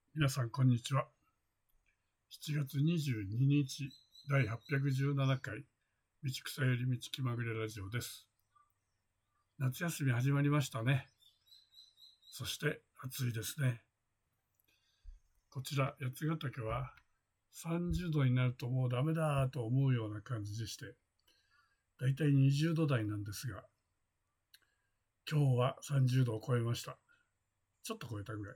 皆さん、こんにちは。7月22日、第817回、道草より道気まぐれラジオです。夏休み始まりましたね。そして暑いですね。こちら、八ヶ岳は30度になるともうダメだと思うような感じでして、だいたい20度台なんですが、今日は30度を超えました。ちょっと超えたぐらい。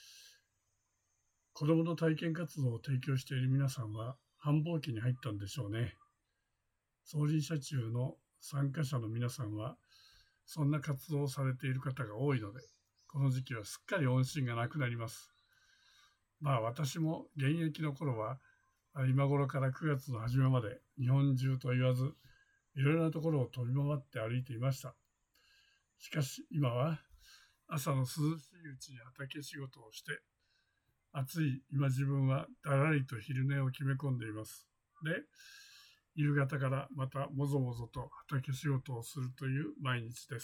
子供の体験活動を提供している皆さんは繁忙期に入ったんでしょうね。送臨車中の参加者の皆さんはそんな活動をされている方が多いので、この時期はすっかり音信がなくなります。私も現役の頃は今頃から9月の初めまで日本中と言わずいろいろなところを飛び回って歩いていました。しかし今は朝の涼しいうちに畑仕事をして暑い今自分はだらりと昼寝を決め込んでいます。で、夕方からまたもぞもぞと畑仕事をするという毎日です。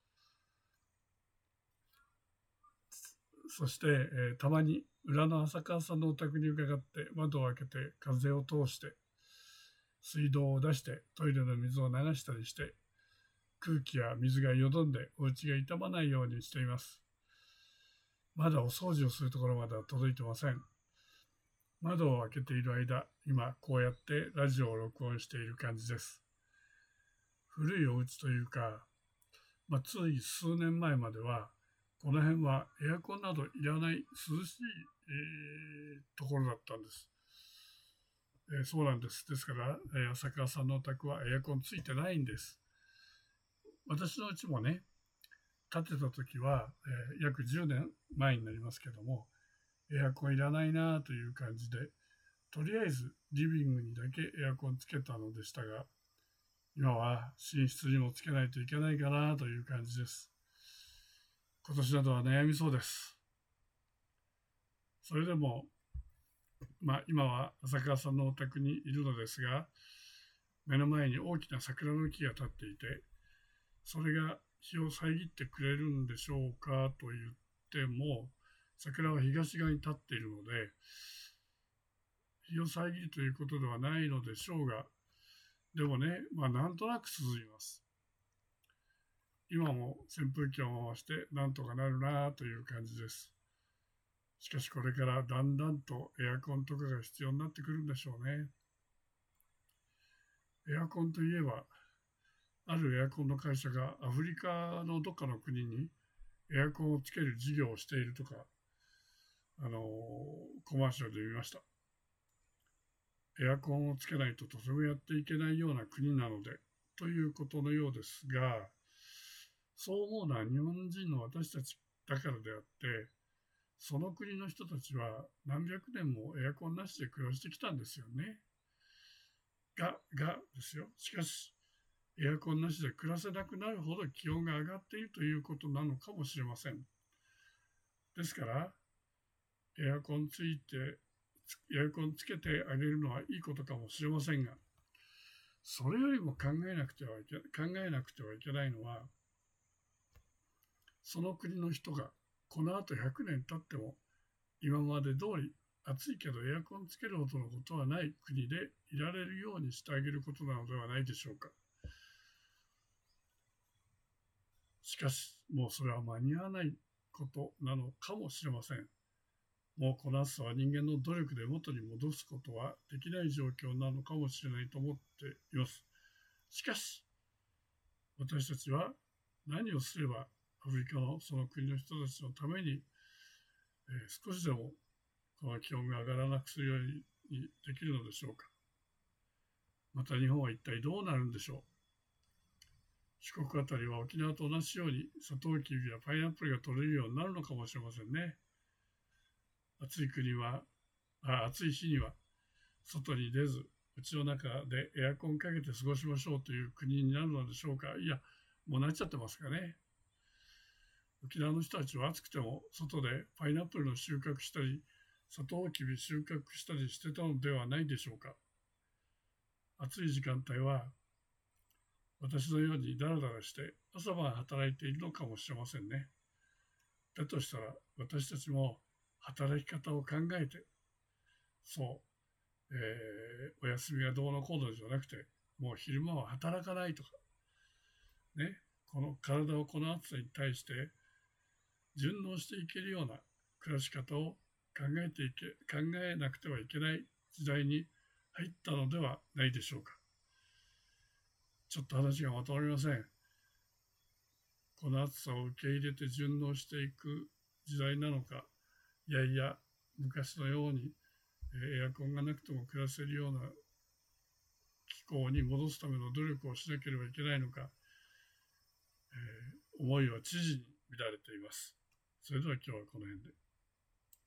そして、たまに裏の浅川さんのお宅に伺って窓を開けて風を通して水道を出してトイレの水を流したりして空気や水がよどんでお家が傷まないようにしています。まだお掃除をするところまでは届いてません。窓を開けている間、今こうやってラジオを録音している感じです。古いお家というか、つい数年前までは、この辺はエアコンなどいらない涼しい、ところだったんです。そうなんです。ですから、浅川さんのお宅はエアコンついてないんです。私のうちもね、建てた時は、約10年前になりますけども、エアコンいらないなという感じで、とりあえずリビングにだけエアコンつけたのでしたが、今は寝室にもつけないといけないかなという感じです。今年などは悩みそうです。それでも、今は浅川さんのお宅にいるのですが、目の前に大きな桜の木が立っていて、それが日を遮ってくれるんでしょうかと言っても、桜は東側に立っているので、日を遮るということではないのでしょうが、でもね、なんとなく続きます。今も扇風機を回してなんとかなるなという感じです。しかしこれからだんだんとエアコンとかが必要になってくるんでしょうね。エアコンといえば、あるエアコンの会社がアフリカのどっかの国にエアコンをつける事業をしているとか、コマーシャルで見ました。エアコンをつけないととてもやっていけないような国なので、ということのようですが、そう思うのは日本人の私たちだからであって、その国の人たちは何百年もエアコンなしで暮らしてきたんですよね。ですよ。しかし、エアコンなしで暮らせなくなるほど気温が上がっているということなのかもしれません。ですから、エアコンついて、エアコンつけてあげるのはいいことかもしれませんが、それよりも考えなくてはいけないのは、その国の人がこの後100年経っても今まで通り暑いけどエアコンつけるほどのことはない国でいられるようにしてあげることなのではないでしょうか。しかし、もうそれは間に合わないことなのかもしれません。もうこの暑さは人間の努力で元に戻すことはできない状況なのかもしれないと思っています。しかし、私たちは何をすればアフリカのその国の人たちのために、少しでもこの気温が上がらなくするようにできるのでしょうか。また日本は一体どうなるんでしょう。四国あたりは沖縄と同じようにサトウキビやパイナップルが取れるようになるのかもしれませんね。暑い日には外に出ず、家の中でエアコンかけて過ごしましょうという国になるのでしょうか。いや、もうなっちゃってますかね。沖縄の人たちは暑くても外でパイナップルの収穫したり、サトウキビ収穫したりしてたのではないでしょうか。暑い時間帯は私のようにダラダラして朝晩働いているのかもしれませんね。だとしたら私たちも働き方を考えて、そう、お休みがどうのこうのじゃなくて、もう昼間は働かないとか、ね、この体をこの暑さに対して順応していけるような暮らし方を考えなくてはいけない時代に入ったのではないでしょうか。ちょっと話がまとまりません。この暑さを受け入れて順応していく時代なのか、いやいや、昔のようにエアコンがなくても暮らせるような気候に戻すための努力をしなければいけないのか、思いは知事に乱れています。それでは今日はこの辺で。